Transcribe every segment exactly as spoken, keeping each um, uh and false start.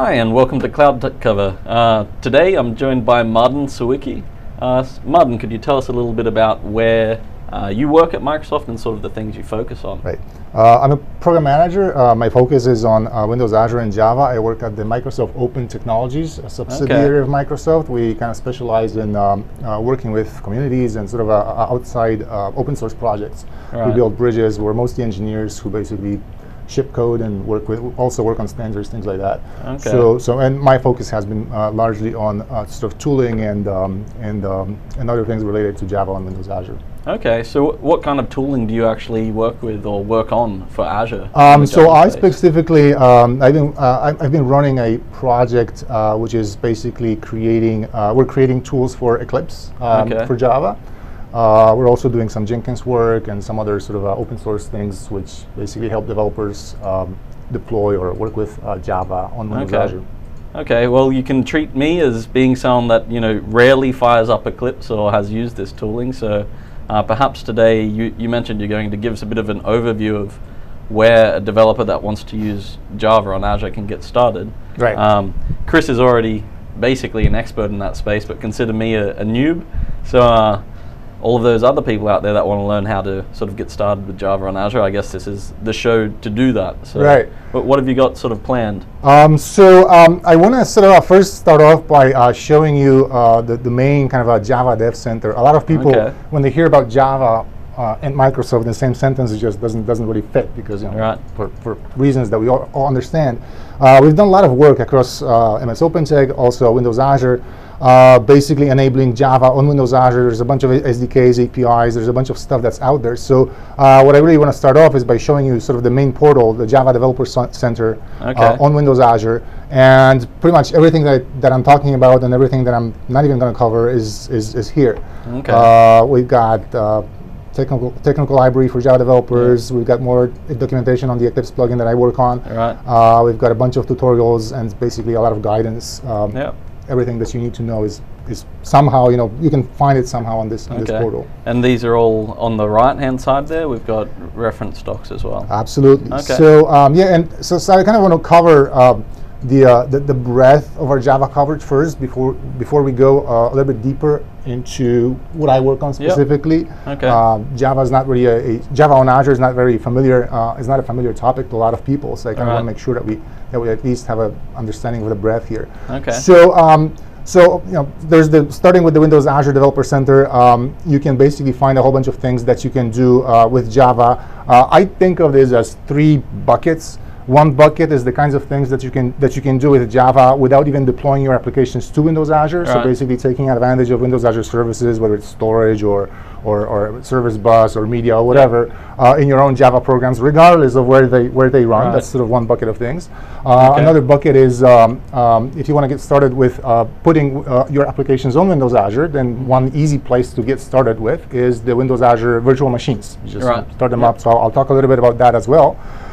Hi, and welcome to Cloud Tech Cover. Uh, today I'm joined by Martin Sawicki. Uh, Martin, could you tell us a little bit about where uh, you work at Microsoft and sort of the things you focus on? Right. Uh, I'm a program manager. Uh, my focus is on uh, Windows, Azure, and Java. I work at the Microsoft Open Technologies, a subsidiary Okay. of Microsoft. We kind of specialize in um, uh, working with communities and sort of uh, outside uh, open source projects. Right. We build bridges. We're mostly engineers who basically ship code and work with, also work on standards, things like that. Okay. So, so, and my focus has been uh, largely on uh, sort of tooling and um, and um, and other things related to Java and Windows, Azure. Okay, so what kind of tooling do you actually work with or work on for Azure? Um, in the so Java I space? specifically, um, I've been uh, I've been running a project uh, which is basically creating. Uh, we're creating tools for Eclipse um, Okay. for Java. Uh, we're also doing some Jenkins work and some other sort of uh, open source things, which basically help developers um, deploy or work with uh, Java on Windows, Okay. Azure. Okay, well you can treat me as being someone that you know rarely fires up Eclipse or has used this tooling. So uh, perhaps today you, you mentioned you're going to give us a bit of an overview of where a developer that wants to use Java on Azure can get started. Right. Um, Chris is already basically an expert in that space, but consider me a, a noob. So. Uh, all of those other people out there that want to learn how to sort of get started with Java on Azure, I guess this is the show to do that. So Right. But what have you got sort of planned? Um, so um, I want to sort of uh, first start off by uh, showing you uh, the, the main kind of a Java Dev Center. A lot of people, Okay. when they hear about Java uh, and Microsoft in the same sentence, it just doesn't doesn't really fit because you know, Right. for, for reasons that we all, all understand. Uh, we've done a lot of work across uh, M S OpenText, also Windows Azure, uh, basically enabling Java on Windows Azure. There's a bunch of S D Ks, A P Is, there's a bunch of stuff that's out there. So uh, what I really want to start off is by showing you sort of the main portal, the Java Developer Center Okay. uh, on Windows Azure. And pretty much everything that, that I'm talking about and everything that I'm not even going to cover is, is, is here. Okay. Uh, we've got uh, technical technical library for Java developers. We've got more documentation on the Eclipse plugin that I work on. Right. Uh, we've got a bunch of tutorials and basically a lot of guidance. Um, Yeah. Everything that you need to know is is somehow, you know, you can find it somehow on this on this Okay. portal. And these are all on the right-hand side there. We've got reference docs as well. Absolutely. Okay. So um, yeah, and so, so I kind of want to cover um, the, uh, the the breadth of our Java coverage first before before we go uh, a little bit deeper into what I work on specifically. Okay. Um, Java is not really a, a Java on Azure is not very familiar. Uh, is not a familiar topic to a lot of people. So I kind of Alright. want to make sure that we that we at least have a understanding of the breadth here. Okay. So. Um, So you know, there's the starting with the Windows Azure Developer Center. Um, you can basically find a whole bunch of things that you can do uh, with Java. Uh, I think of this as three buckets. One bucket is the kinds of things that you can that you can do with Java without even deploying your applications to Windows Azure. So Right. basically taking advantage of Windows Azure services, whether it's storage or or, or service bus or media or whatever, uh, in your own Java programs, regardless of where they where they run. Right. That's sort of one bucket of things. Uh, Okay. Another bucket is um, um, if you want to get started with uh, putting uh, your applications on Windows Azure, then one easy place to get started with is the Windows Azure virtual machines. You just Right. start them Yep. up. So I'll, I'll talk a little bit about that as well.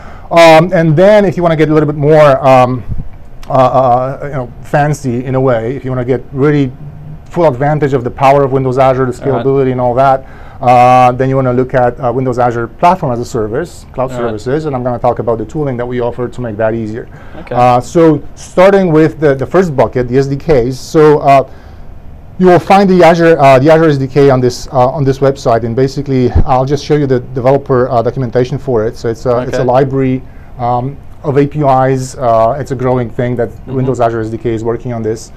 Um, and then if you want to get a little bit more um, uh, uh, you know, fancy in a way, if you want to get really full advantage of the power of Windows Azure, the scalability and all that, uh, then you want to look at uh, Windows Azure Platform as a Service, cloud All right. services, and I'm going to talk about the tooling that we offer to make that easier. Okay. Uh, so starting with the, the first bucket, the S D Ks. So uh, you will find the Azure uh, the Azure S D K on this uh, on this website, and basically I'll just show you the developer uh, documentation for it. So it's a it's a Okay. library um, of A P Is. Uh, it's a growing thing that Mm-hmm. Windows Azure S D K is working on this,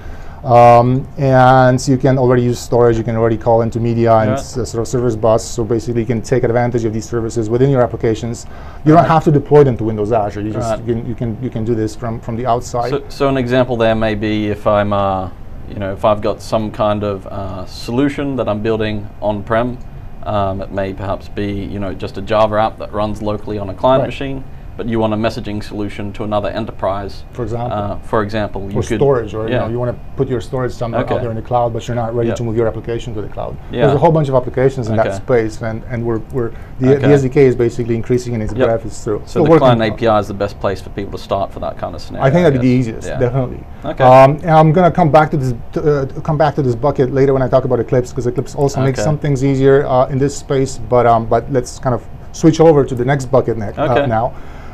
um, and you can already use storage. You can already call into media and Yeah. s- uh, sort of service bus. So basically, you can take advantage of these services within your applications. You don't Right. have to deploy them to Windows Azure. You just Right. you can you can you can do this from from the outside. So, so an example there may be if I'm, uh, you know, if I've got some kind of uh, solution that I'm building on-prem, um, it may perhaps be, you know, just a Java app that runs locally on a client Right. machine, but you want a messaging solution to another enterprise. For example. Uh, for example, you or could storage, or you, yeah. know, you want to put your storage somewhere Okay. out there in the cloud, but you're not ready Yep. to move your application to the cloud. Yeah. There's a whole bunch of applications in Okay. that space, and, and we're, we're the, Okay. the S D K is basically increasing in its Yep. breadth. It's still, So still the working client on- A P I is the best place for people to start for that kind of scenario. I think that'd be the guess. easiest, Yeah. definitely. Okay. Um, and I'm going to come back to this to, uh, to come back to this bucket later when I talk about Eclipse, because Eclipse also makes Okay. some things easier uh, in this space. But um, but let's kind of switch over to the next bucket ne- Okay. uh, now.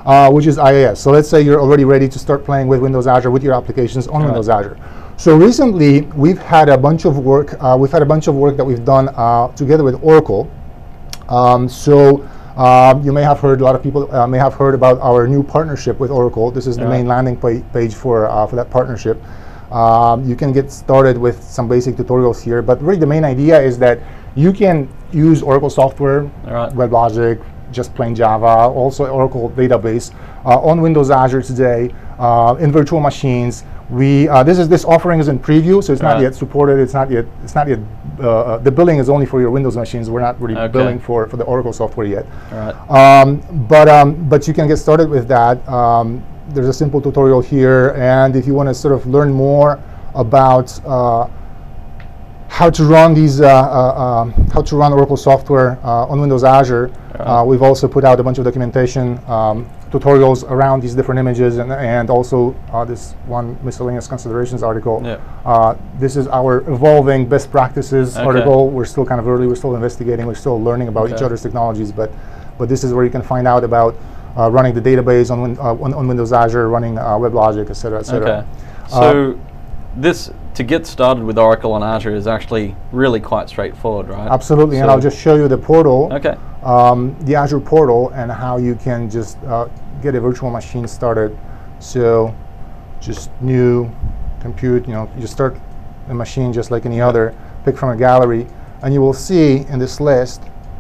uh, which is I A S. So let's say you're already ready to start playing with Windows Azure with your applications on right. Windows Azure. So recently, we've had a bunch of work. Uh, we've had a bunch of work that we've done uh, together with Oracle. Um, so uh, you may have heard, a lot of people uh, may have heard about our new partnership with Oracle. This is the right. main landing pa page for uh, for that partnership. Um, you can get started with some basic tutorials here, but really the main idea is that you can use Oracle software, right. WebLogic, just plain Java, also Oracle database uh, on Windows Azure today uh, in virtual machines. We uh, this is this offering is in preview, so it's right. not yet supported. It's not yet. It's not yet. Uh, the billing is only for your Windows machines. We're not really okay. billing for for the Oracle software yet. Right. Um, but um, but you can get started with that. Um, there's a simple tutorial here, and if you want to sort of learn more about uh, how to run these, uh, uh, um, how to run Oracle software uh, on Windows Azure, right. uh, we've also put out a bunch of documentation um, tutorials around these different images, and, and also uh, this one miscellaneous considerations article. Yeah. Uh, this is our evolving best practices okay. article. We're still kind of early. We're still investigating. We're still learning about okay. each other's technologies, but but this is where you can find out about uh, running the database on, win uh, on, on Windows Azure, running uh, WebLogic, et cetera, et cetera. Okay. So uh, this to get started with Oracle on Azure is actually really quite straightforward, right? Absolutely, so and I'll just show you the portal, okay. um, the Azure portal, and how you can just uh, get a virtual machine started. So, just new, compute. You know, you just start a machine just like any other. Pick from a gallery, and you will see in this list.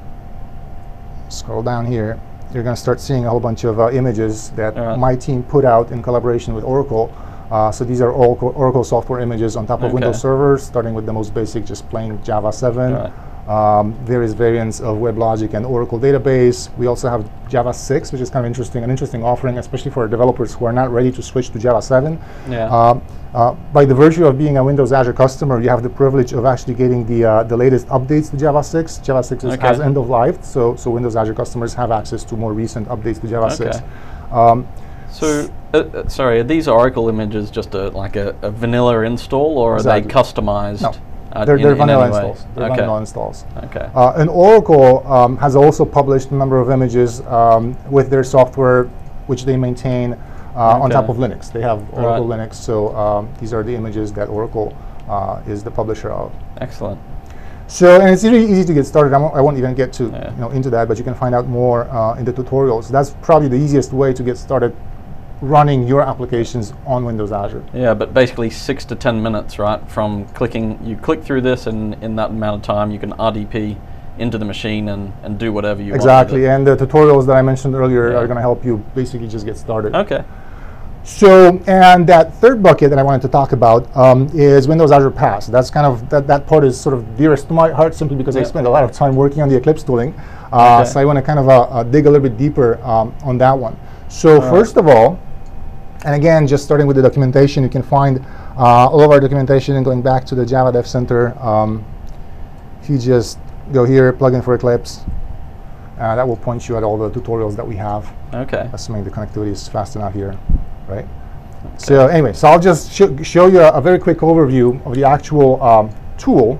Scroll down here. You're going to start seeing a whole bunch of uh, images that right. my team put out in collaboration with Oracle. Uh, so these are Oracle, Oracle software images on top of okay. Windows servers, starting with the most basic, just plain Java seven. Right. Um, various variants of WebLogic and Oracle database. We also have Java six, which is kind of interesting, an interesting offering, especially for developers who are not ready to switch to Java seven. Yeah. Uh, uh, by the virtue of being a Windows Azure customer, you have the privilege of actually getting the uh, the latest updates to Java six. Java six is, okay. has end of life, so so Windows Azure customers have access to more recent updates to Java okay. six. Um, so, uh, uh, sorry, are these Oracle images just a like a, a vanilla install, or exactly. are they customized? No. Uh, they're in, they're in vanilla any way? installs. They're okay. vanilla installs. Okay. Uh, and Oracle um, has also published a number of images um, with their software, which they maintain uh, okay. on top of Linux. They have Oracle right. Linux, so um, these are the images that Oracle uh, is the publisher of. Excellent. So, and it's really easy to get started. I won't, I won't even get to yeah. you know into that, but you can find out more uh, in the tutorials. That's probably the easiest way to get started running your applications on Windows Azure. Yeah, but basically six to ten minutes, right? From clicking, you click through this, and in that amount of time, you can R D P into the machine and, and do whatever you exactly. want. Exactly, and the tutorials that I mentioned earlier yeah. are going to help you basically just get started. Okay. So, and that third bucket that I wanted to talk about um, is Windows Azure Pass. That's kind of, that, that part is sort of dearest to my heart simply because yeah. I spent a lot of time working on the Eclipse tooling. Uh, okay. So I want to kind of uh, uh, dig a little bit deeper um, on that one. So all first right. of all, and again, just starting with the documentation, you can find uh, all of our documentation and going back to the Java Dev Center. Um, if you just go here, plug in for Eclipse, uh, that will point you at all the tutorials that we have. Okay. Assuming the connectivity is fast enough here, right? Okay. So anyway, so I'll just sh show you a, a very quick overview of the actual um, tool.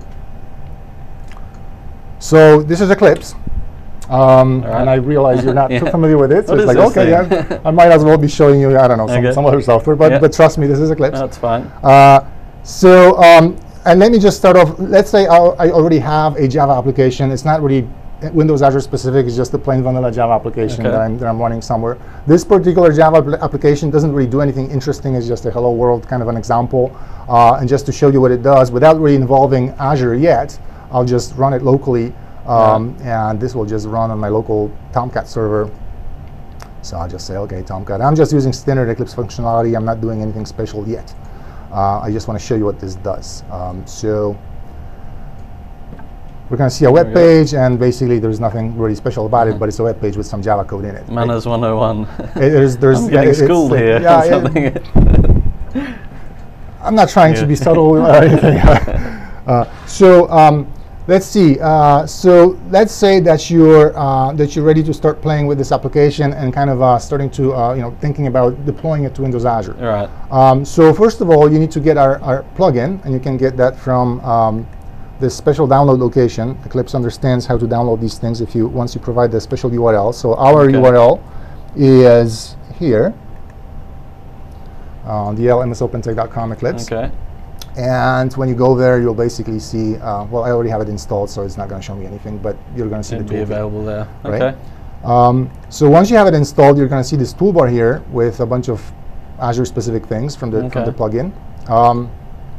So this is Eclipse. Um, right. And I realize you're not yeah. too familiar with it, so What it's like, okay, yeah, I might as well be showing you, I don't know, some, okay. some other software, but, yeah. but trust me, this is Eclipse. That's fine. Uh, so, um, and let me just start off, let's say I, I already have a Java application. It's not really Windows Azure specific, it's just a plain vanilla Java application okay. that, I'm, that I'm running somewhere. This particular Java application doesn't really do anything interesting, it's just a hello world kind of an example. Uh, and just to show you what it does, without really involving Azure yet, I'll just run it locally. Um, yeah. And this will just run on my local Tomcat server. So I'll just say, okay, Tomcat. I'm just using standard Eclipse functionality. I'm not doing anything special yet. Uh, I just want to show you what this does. Um, so we're going to see a web page, and basically there's nothing really special about mm-hmm. it, but it's a web page with some Java code in it. Manners one oh one. It, there's, there's, I'm getting yeah, schooled it, here. Yeah, it, I'm not trying yeah. to be subtle or anything. uh, so. Um, Let's see. Uh, so let's say that you're uh, that you're ready to start playing with this application and kind of uh, starting to uh, you know thinking about deploying it to Windows Azure. All right. Um, so first of all, you need to get our, our plugin, and you can get that from um, this special download location. Eclipse understands how to download these things if you once you provide the special U R L. So our okay. U R L is here on D L M S OpenText dot com Eclipse. Okay. And when you go there, you'll basically see, uh, well, I already have it installed, so it's not going to show me anything, but you're going to see It'd the be toolbar. available there. Right? Okay. Um, so once you have it installed, you're going to see this toolbar here with a bunch of Azure-specific things from the Okay. from the plugin. Um,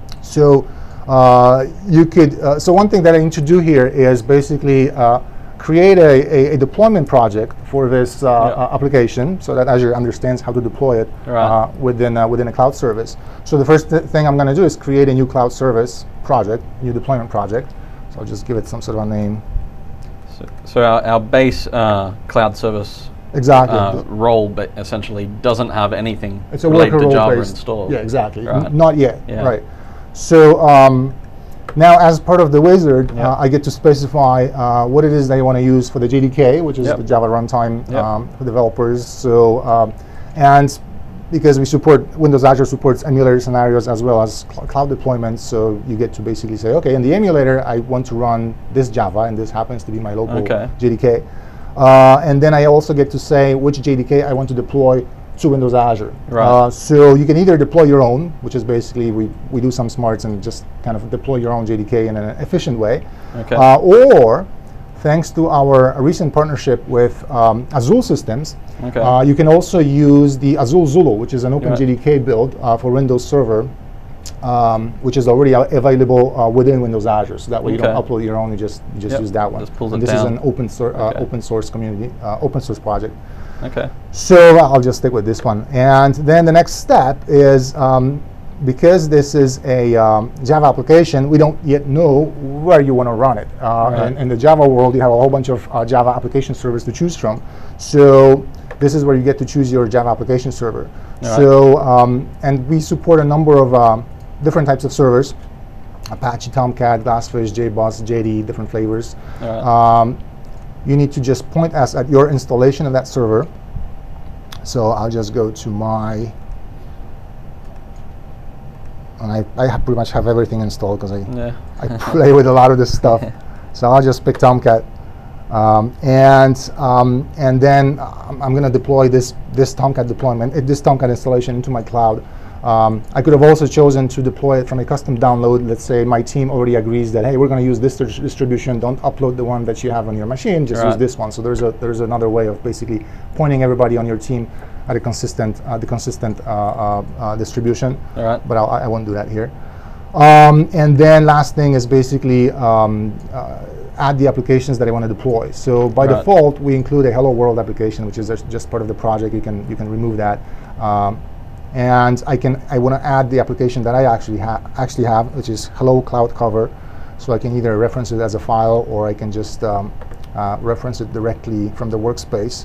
so uh, you could. Uh, so one thing that I need to do here is basically uh, create a, a, a deployment project for this uh, Yeah. uh, application, so that Azure understands how to deploy it Right. uh, within uh, within a cloud service. So the first th thing I'm going to do is create a new cloud service project, new deployment project. So I'll just give it some sort of a name. So, so our, our base uh, cloud service Exactly. uh, role, but essentially doesn't have anything It's a related worker to role Java based. installed. Yeah, exactly. Right. N not yet. Yeah. Right. So um, now, as part of the wizard, Yeah. uh, I get to specify uh, what it is they want to use for the J D K, which is Yep. the Java runtime Yep. um, for developers. So, um, and because we support Windows Azure supports emulator scenarios as well as cl cloud deployments, so you get to basically say, okay, in the emulator, I want to run this Java, and this happens to be my local Okay. J D K. Uh, and then I also get to say which J D K I want to deploy to Windows Azure. Right. Uh, so you can either deploy your own, which is basically we, we do some smarts and just kind of deploy your own J D K in an efficient way. Okay. Uh, or, thanks to our recent partnership with um, Azul Systems, Okay. uh, you can also use the Azul Zulu, which is an Open Right. J D K build uh, for Windows Server, um, which is already uh, available uh, within Windows Azure. So that way you don't Okay. upload your own; you just you just Yep. use that one. Just pulls and it this is down. an open source uh, Okay. open source community uh, open source project. Okay. So I'll just stick with this one. And then the next step is, um, because this is a um, Java application, we don't yet know where you want to run it. Uh, Right. and in the Java world, you have a whole bunch of uh, Java application servers to choose from. So this is where you get to choose your Java application server. All So, um, and we support a number of um, different types of servers: Apache, Tomcat, Glassfish, J BOSS, J D, different flavors. All right. Um, you need to just point us at your installation of that server. So I'll just go to my, and I, I have pretty much have everything installed because I, Yeah. I play with a lot of this stuff. So I'll just pick Tomcat. Um, and um, and then I'm, I'm going to deploy this this Tomcat deployment, uh, this Tomcat installation into my cloud. Um, I could have also chosen to deploy it from a custom download. Let's say my team already agrees that, hey, we're going to use this dis distribution. Don't upload the one that you have on your machine. Just Right. use this one. So there's a there's another way of basically pointing everybody on your team at a consistent uh, the consistent uh, uh, uh, distribution. All right. But I'll, I won't do that here. Um, and then last thing is basically um, uh, add the applications that I want to deploy. So by Right. default, we include a Hello World application, which is just- just part of the project. You can you can remove that. Um, and I can I want to add the application that I actually have actually have, which is Hello Cloud Cover. So I can either reference it as a file, or I can just um, uh, reference it directly from the workspace.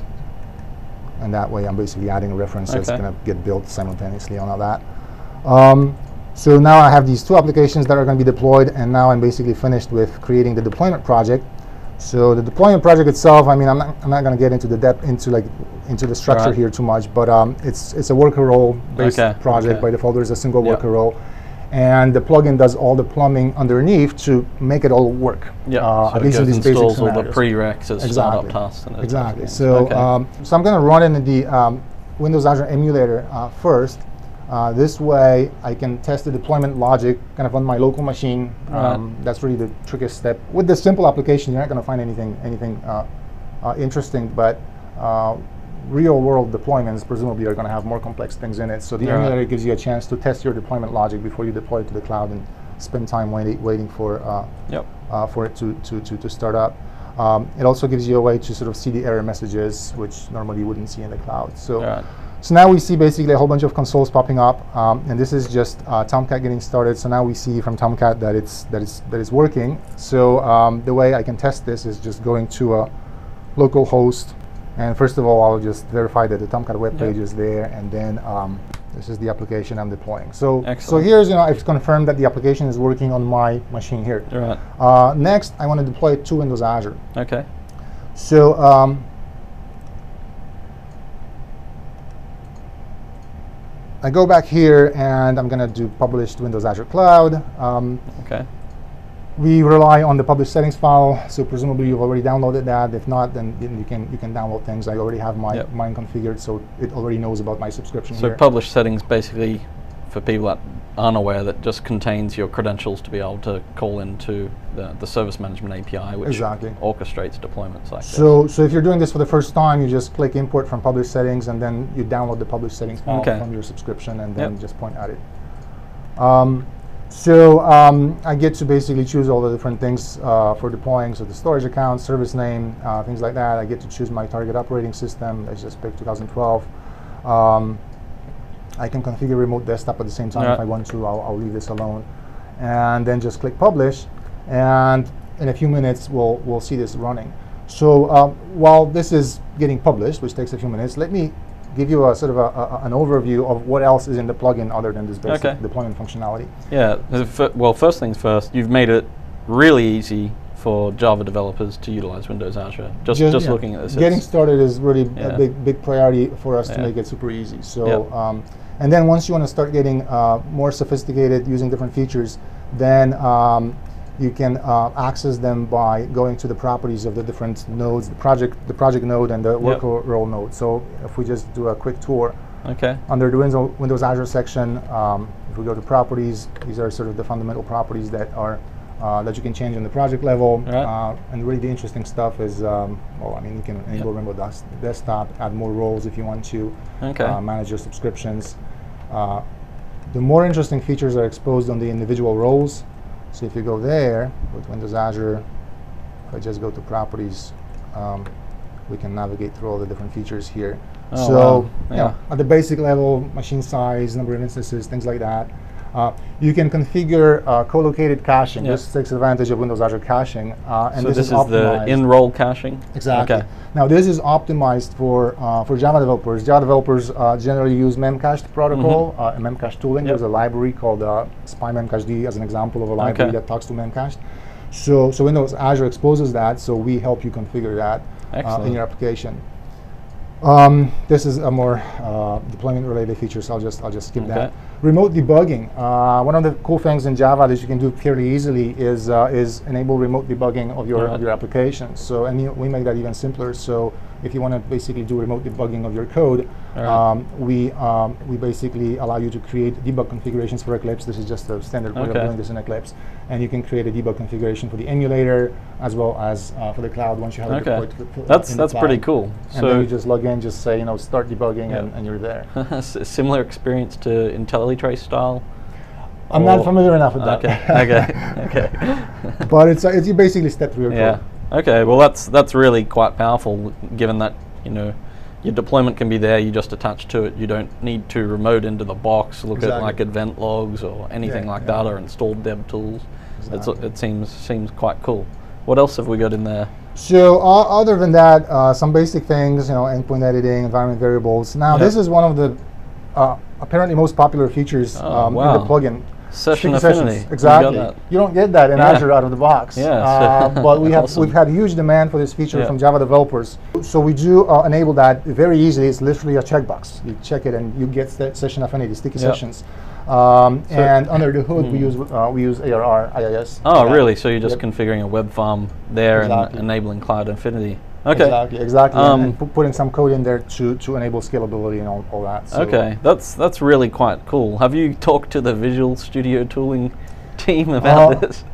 And that way, I'm basically adding a reference that's Okay. going to get built simultaneously on all that. Um, so now I have these two applications that are going to be deployed, and now I'm basically finished with creating the deployment project. So the deployment project itself, I mean, I'm not, I'm not going to get into the depth into like into the structure Right. here too much, but um, it's it's a worker role based Okay, project. okay. By default, there's a single Yep. worker role, and the plugin does all the plumbing underneath to make it all work. Yeah. Uh, so at it least in goes these basic installs all the scenarios. prereqs as startup Exactly. tasks. And those types of Exactly. things. So, Okay. um, so I'm going to run in the um, Windows Azure emulator uh, first. Uh, this way, I can test the deployment logic kind of on my local machine. Um, that's really the trickiest step. With this simple application, you're not going to find anything anything uh, uh, interesting, but uh, real-world deployments presumably are going to have more complex things in it. So the Right. emulator gives you a chance to test your deployment logic before you deploy it to the cloud and spend time waiting waiting for uh, Yep. uh, for it to, to, to, to start up. Um, it also gives you a way to sort of see the error messages, which normally you wouldn't see in the cloud. So, Right. so now we see basically a whole bunch of consoles popping up, um, and this is just uh, Tomcat getting started. So now we see from Tomcat that it's that it's that it's working. So um, the way I can test this is just going to a local host, and first of all, I'll just verify that the Tomcat web page Yep. is there, and then um, this is the application I'm deploying. So, so Excellent. here's, you know, I've confirmed that the application is working on my machine here. All right. Uh, next, I want to deploy it to Windows Azure. Okay. So um, I go back here, and I'm going to do publish to Windows Azure Cloud. Um, Okay. we rely on the publish settings file, so presumably you've already downloaded that. If not, then you can you can download things. I already have my Yep. mine configured, so it already knows about my subscription So here. publish settings basically, for people that aren't aware, that just contains your credentials to be able to call into the, the service management A P I, which Exactly. orchestrates deployments like So, so if you're doing this for the first time, you just click import from publish settings, and then you download the publish settings file Okay. from your subscription, and then Yep. just point at it. Um, so um, I get to basically choose all the different things uh, for deploying. So the storage account, service name, uh, things like that. I get to choose my target operating system. I just picked two thousand twelve. Um, I can configure remote desktop at the same time Yeah. if I want to. I'll, I'll leave this alone, and then just click publish, and in a few minutes we'll we'll see this running. So um, while this is getting published, which takes a few minutes, let me give you a sort of a, a, an overview of what else is in the plugin other than this basic Okay. deployment functionality. Yeah, the fir- well, first things first, you've made it really easy for Java developers to utilize Windows Azure. Just just, yeah, looking at this. Getting it's- started is really Yeah. a big big priority for us to Yeah. make it super easy. So, Yep. um, and then once you want to start getting uh, more sophisticated using different features, then um, you can uh, access them by going to the properties of the different nodes, the project the project node and the Yep. work role node. So if we just do a quick tour Okay. under the Windows Windows Azure section, um, if we go to properties, these are sort of the fundamental properties that are uh, that you can change on the project level. Right. Uh, and really the interesting stuff is, um, well, I mean, you can enable Yep. remote des- desktop, add more roles if you want to, Okay. uh, manage your subscriptions. Uh, the more interesting features are exposed on the individual roles. So if you go there with Windows Azure, if I just go to properties, um, we can navigate through all the different features here. Oh, so wow. you Yeah. know, at the basic level, machine size, number of instances, things like that. Uh, you can configure uh, co-located caching. Yeah. This takes advantage of Windows Azure caching, uh, and so this, this, is, is the optimized. in-role caching? Exactly. Okay. Now this is optimized for uh, for Java developers. Java developers uh, generally use Memcached protocol, uh, and Memcached tooling. Yep. There's a library called uh, SpyMemcached as an example of a library Okay. that talks to Memcached. So so Windows Azure exposes that, so we help you configure that uh, in Excellent. your application. Um, this is a more uh, deployment-related feature, so I'll just I'll just skip Okay. that. Remote debugging. Uh, one of the cool things in Java that you can do fairly easily is uh, is enable remote debugging of your Right. of your application. So and you, we make that even simpler. So if you want to basically do remote debugging of your code, All right. um, we um, we basically allow you to create debug configurations for Eclipse. This is just a standard way Okay. of doing this in Eclipse, and you can create a debug configuration for the emulator as well as uh, for the cloud once you have it Okay. deployed. to the- That's in the that's pretty cloud. cool. And then So you just log in, just say, you know, start debugging, Yeah. and, and you're there. s- similar experience to IntelliTrace style? I'm Or- not familiar enough with that. Okay. Okay. Okay. But it's, uh, it's you basically step through your Yeah. code. Okay. Well, that's that's really quite powerful, given that you know your deployment can be there. You just attach to it. You don't need to remote into the box, look Exactly. at like event logs or anything Yeah, like yeah. that, or install dev tools. It's, Exactly. it seems seems quite cool. What else have we got in there? So uh, other than that, uh, some basic things, you know, endpoint editing, environment variables. Now Yeah. this is one of the uh, apparently most popular features Oh, um, wow. in the plugin. Session Sticky affinity. sessions. You Exactly. got that. You don't get that in Yeah. Azure out of the box. Yeah, Uh, so but we have awesome. we've had huge demand for this feature Yeah. from Java developers. So we do uh, enable that very easily. It's literally a checkbox. You check it and you get se- session affinity, sticky Yeah. sessions. Um, So- and under the hood, we Hmm. use uh, we use A R R I I S. Oh, for that. really? So you're just Yep. configuring a web farm there Exactly. and enabling Cloud Infinity. Okay. Exactly, exactly. Um, and and pu- putting some code in there to, to enable scalability and all, all that. So Okay, that's that's really quite cool. Have you talked to the Visual Studio tooling team about Uh, this?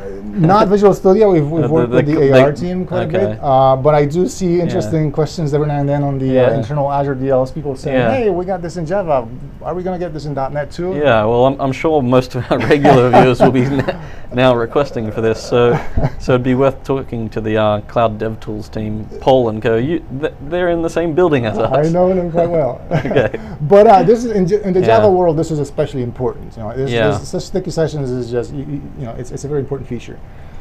Not Visual Studio. We've, we've Uh, the- worked the with co- the A R they- team quite okay. a bit, uh, but I do see interesting questions every now and then on the Yeah. uh, internal Azure D Ls. People saying, Yeah. "Hey, we got this in Java. Are we going to get this in dot net too?" Yeah, well, I'm, I'm sure most of our regular viewers will be n- now requesting for this, so so it'd be worth talking to the uh, Cloud DevTools team, Paul and Co. You, th- they're in the same building as us. I know them quite well. Okay. But uh, this is in, J- in the Yeah. Java world. This is especially important. You know, this, Yeah. this, such sticky sessions is just you, you you know it's it's a very important feature.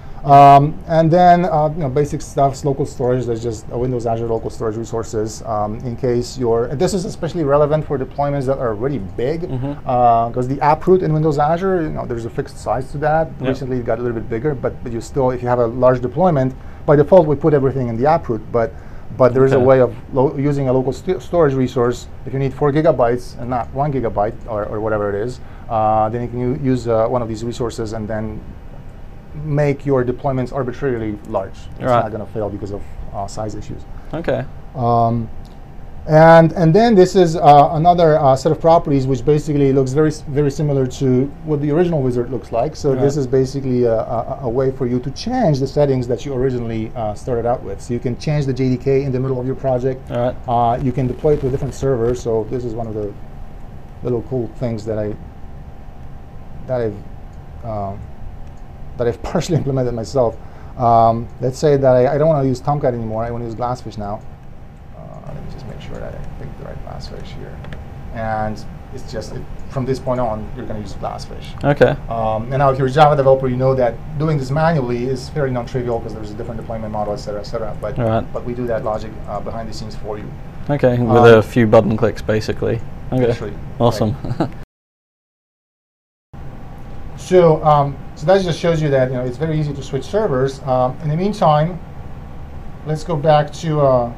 Um, and then uh, you know basic stuff, local storage. There's just uh, Windows Azure local storage resources um, in case you're. And this is especially relevant for deployments that are really big, because Mhm. the app root in Windows Azure, you know, there's a fixed size to that. Yep. Recently, it got a little bit bigger, but but you still, if you have a large deployment, by default we put everything in the app root, but. But there is Okay. a way of lo using a local st storage resource. If you need four gigabytes and not one gigabyte or, or whatever it is, uh, then you can use uh, one of these resources and then make your deployments arbitrarily large. It's right. not going to fail because of uh, size issues. Okay. Um, and and then this is uh, another uh, set of properties which basically looks very very similar to what the original wizard looks like. So right. this is basically a, a, a way for you to change the settings that you originally uh, started out with. So you can change the J D K in the middle of your project. All right. Uh, you can deploy it to a different server. So this is one of the little cool things that I that I've um, that I've partially implemented myself. Um, let's say that I, I don't want to use Tomcat anymore. I want to use Glassfish now. Uh, let me just make sure that I pick the right Glassfish here. And it's just, it, from this point on, you're going to use Glassfish. Okay. Um, and now if you're a Java developer, you know that doing this manually is very non-trivial because there's a different deployment model, et cetera, et cetera. But, right. but we do that logic uh, behind the scenes for you. Okay, with um, a few button clicks, basically. Okay. Literally, Awesome. Right. So, um, so that just shows you that you know it's very easy to switch servers. Um, in the meantime, let's go back to uh,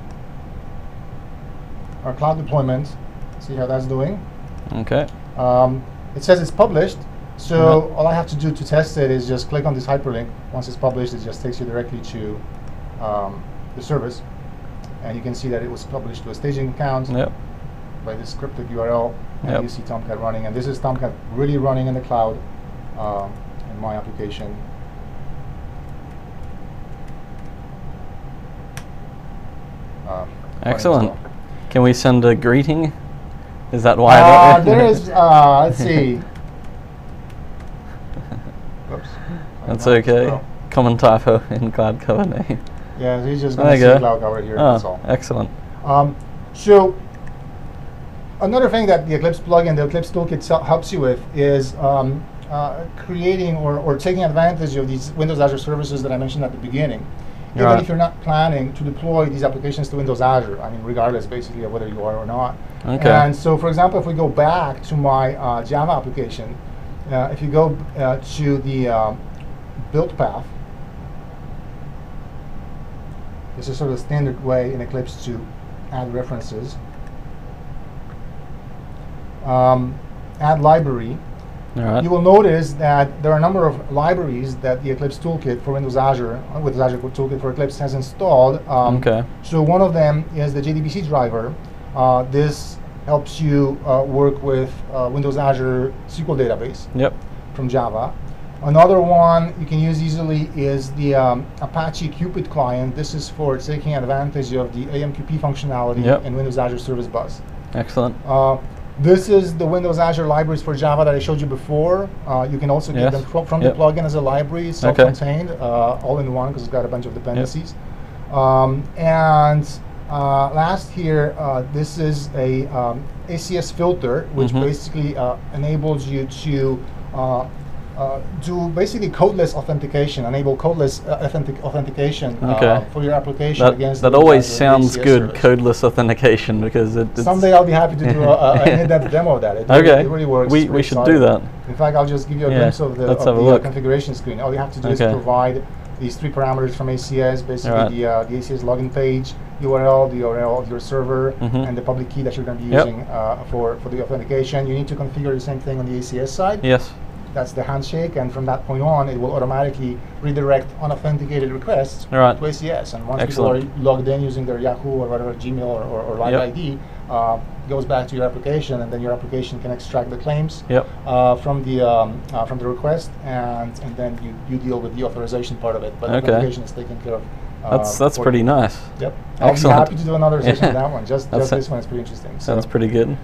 our cloud deployment. See how that's doing. Okay. Um, it says it's published, so right. all I have to do to test it is just click on this hyperlink. Once it's published, it just takes you directly to um, the service, and you can see that it was published to a staging account yep. by this scripted U R L, and yep. you see Tomcat running, and this is Tomcat really running in the cloud. Um, in my application. Um, Excellent. Can we send a greeting? Is that why? Uh, there is, uh, let's see. Oops. That's okay. Well. Common typo in Cloud Cover name. Yeah, he's just going to see Cloud Cover here, oh, that's all. Excellent. Um, so, another thing that the Eclipse plugin, the Eclipse Toolkit helps you with is um, Uh, creating or, or taking advantage of these Windows Azure services that I mentioned at the beginning. Even right. if you're not planning to deploy these applications to Windows Azure, I mean, regardless basically of whether you are or not. Okay. And so, for example, if we go back to my uh, Java application, uh, if you go uh, to the um, build path, this is sort of the standard way in Eclipse to add references. Um, add library. Right. You will notice that there are a number of libraries that the Eclipse Toolkit for Windows Azure, uh, Windows Azure Toolkit for Eclipse has installed. Um, okay. So one of them is the J D B C driver. Uh, this helps you uh, work with uh, Windows Azure S Q L database yep. from Java. Another one you can use easily is the um, Apache Cupid client. This is for taking advantage of the A M Q P functionality yep. in Windows Azure Service Bus. Excellent. Uh, This is the Windows Azure libraries for Java that I showed you before. Uh, you can also yes. get them fro from yep. the plugin as a library, self-contained, okay. uh, all in one because it's got a bunch of dependencies. Yep. Um, and uh, last here, uh, this is a um, A C S filter, which mm-hmm. basically uh, enables you to uh, uh, do basically codeless authentication, enable codeless uh, authentic authentication okay. uh, for your application that, against that the always the sounds A C S good, service. Codeless authentication, because it, it's someday I'll be happy to do a, a, an in-depth demo of that. It okay, really, it really works. we we should exciting. do that. In fact, I'll just give you a yeah. glimpse of the, Let's of have the a look. uh, configuration screen. All you have to do okay. is provide these three parameters from A C S, basically right. the uh, the A C S login page, U R L, the U R L of your server, mm-hmm. and the public key that you're going to be yep. using uh, for for the authentication. You need to configure the same thing on the A C S side. Yes. That's the handshake, and from that point on, it will automatically redirect unauthenticated requests right. to A C S. And once Excellent. people are logged in using their Yahoo or whatever Gmail or, or, or Live yep. I D, uh, goes back to your application, and then your application can extract the claims yep. uh, from the um, uh, from the request, and and then you, you deal with the authorization part of it. But okay. authentication is taken care of. Uh, that's that's pretty you. nice. Yep. Excellent. I'll be happy to do another session yeah. of that one. Just that's just this one is pretty interesting. Sounds so. pretty good.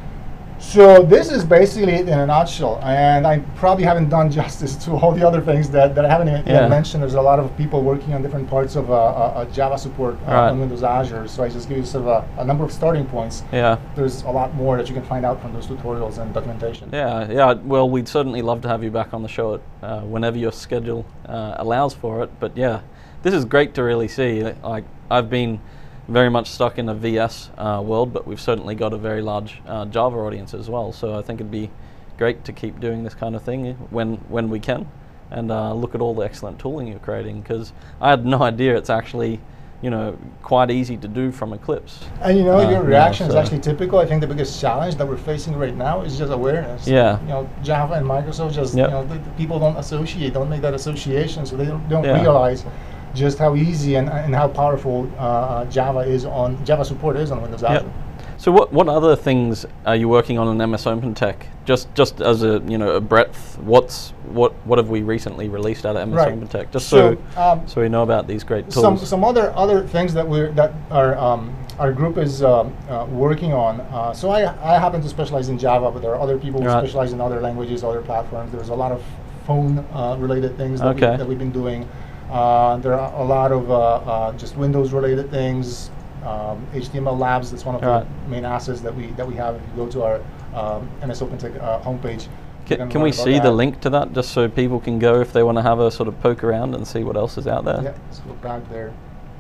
So this is basically it in a nutshell, and I probably haven't done justice to all the other things that, that I haven't even yeah. mentioned. There's a lot of people working on different parts of uh, uh, Java support uh, right. on Windows Azure, so I just give you sort of a, a number of starting points. Yeah. There's a lot more that you can find out from those tutorials and documentation. Yeah, yeah. Well, we'd certainly love to have you back on the show uh, whenever your schedule uh, allows for it. But yeah, this is great to really see. Like, I've been very much stuck in a V S uh, world, but we've certainly got a very large uh, Java audience as well. So I think it'd be great to keep doing this kind of thing when when we can, and uh, look at all the excellent tooling you're creating. Because I had no idea it's actually you know, quite easy to do from Eclipse. And you know, Uh, your yeah, reaction is so- actually typical. I think the biggest challenge that we're facing right now is just awareness. Yeah. You know, Java and Microsoft just, Yep. you know, the, the people don't associate, don't make that association, so they don't, don't Yeah. realize just how easy and, and how powerful uh, Java is on, Java support is on Windows Yep. Azure. So what what other things are you working on in M S OpenTech? Just just as a you know a breadth, what's what what have we recently released out of M S Right. OpenTech? Just so So, um, so we know about these great tools. Some some other other things that we're that our um, our group is um, uh, working on. Uh, so I I happen to specialize in Java, but there are other people who Right. specialize in other languages, other platforms. There's a lot of phone uh, related things that, Okay. we, that we've been doing. Uh, there are a lot of uh, uh, just Windows related things. Um, H T M L Labs. That's one of Right. the main assets that we that we have. If you go to our um, M S OpenTech uh, homepage, you Can, can learn we about see the that. link to that, just so people can go if they want to have a sort of poke around and see what else is out there? Yeah, let's go back there.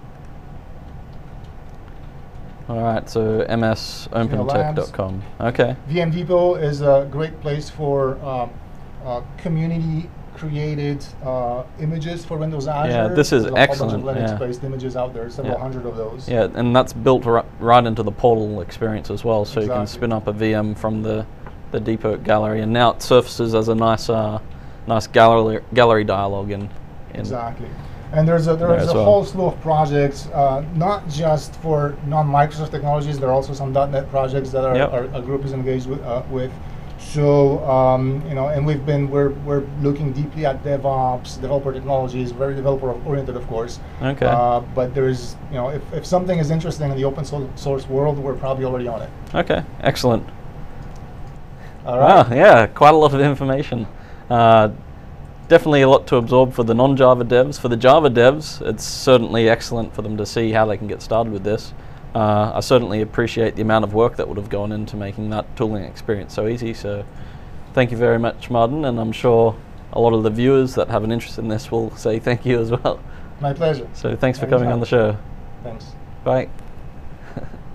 All right, so m s open tech dot com. Okay. V M Depot is a great place for um, uh, community created uh, images for Windows Azure. Yeah, this is There's a excellent, whole bunch yeah. of Linux-based images out there, several Yeah. hundred of those. Yeah, and that's built ri- right into the portal experience as well, so you can Exactly. spin up a V M from the, the Depot gallery, and now it surfaces as a nice uh, nice gallery gallery dialog in. in Exactly. And there's a There there's as a well. whole slew of projects, uh, not just for non-Microsoft technologies. There are also some .dot net projects that our, Yep. our, our group is engaged with. Uh, with. So um, you know, and we've been we're we're looking deeply at DevOps, developer technologies, very developer oriented, of course. Okay. Uh, but there's you know, if, if something is interesting in the open so- source world, we're probably already on it. Okay, excellent. All right. Wow, yeah, quite a lot of information. Uh, definitely a lot to absorb for the non-Java devs. For the Java devs, it's certainly excellent for them to see how they can get started with this. Uh, I certainly appreciate the amount of work that would have gone into making that tooling experience so easy. So thank you very much, Martin, and I'm sure a lot of the viewers that have an interest in this will say thank you as well. My pleasure. So thanks for coming on the show. Thanks. Bye.